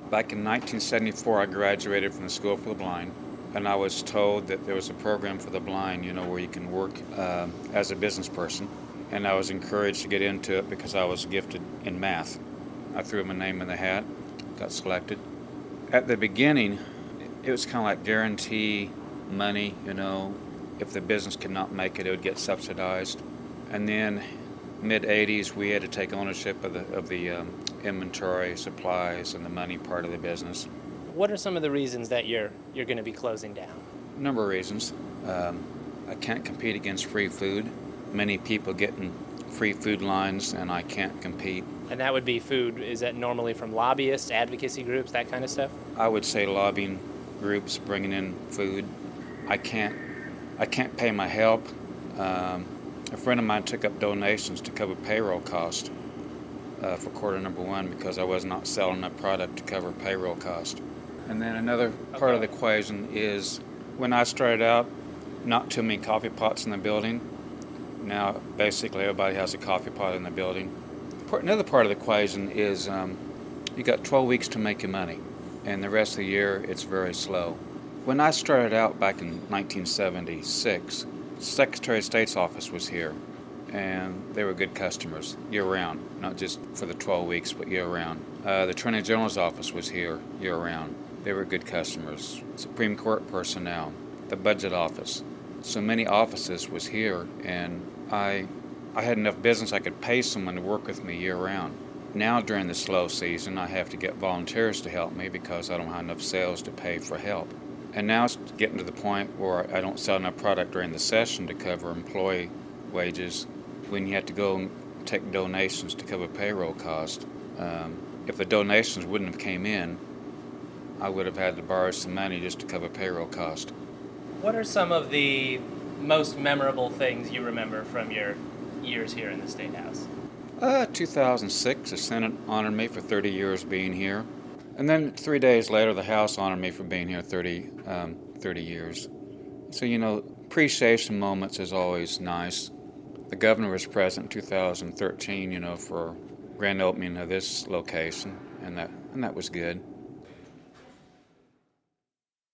Back in 1974, I graduated from the School for the Blind, and I was told that there was a program for the blind, where you can work as a business person. And I was encouraged to get into it because I was gifted in math. I threw my name in the hat, got selected. At the beginning, it was kind of like guarantee money, if the business could not make it, it would get subsidized. And then mid-'80s, we had to take ownership of the inventory, supplies, and the money part of the business. What are some of the reasons that you're going to be closing down? A number of reasons. I can't compete against free food. Many people getting free food lines, and I can't compete. And that would be food. Is that normally from lobbyists, advocacy groups, that kind of stuff? I would say lobbying groups bringing in food. I can't pay my help. A friend of mine took up donations to cover payroll cost for quarter number one because I was not selling enough product to cover payroll cost. And then another part of the equation is when I started out, not too many coffee pots in the building. Now basically everybody has a coffee pot in the building. Another part of the equation is you got 12 weeks to make your money, and the rest of the year it's very slow. When I started out back in 1976, the Secretary of State's office was here, and they were good customers year-round, not just for the 12 weeks, but year-round. The Attorney General's office was here year-round. They were good customers. Supreme Court personnel, the Budget Office. So many offices was here, and I had enough business I could pay someone to work with me year-round. Now during the slow season, I have to get volunteers to help me because I don't have enough sales to pay for help. And now it's getting to the point where I don't sell enough product during the session to cover employee wages when you have to go and take donations to cover payroll cost. If the donations wouldn't have came in, I would have had to borrow some money just to cover payroll cost. What are some of the most memorable things you remember from your years here in the State House? 2006, the Senate honored me for 30 years being here. And then 3 days later, the House honored me for being here 30 years. So, appreciation moments is always nice. The governor was present in 2013, for grand opening of this location, and that was good.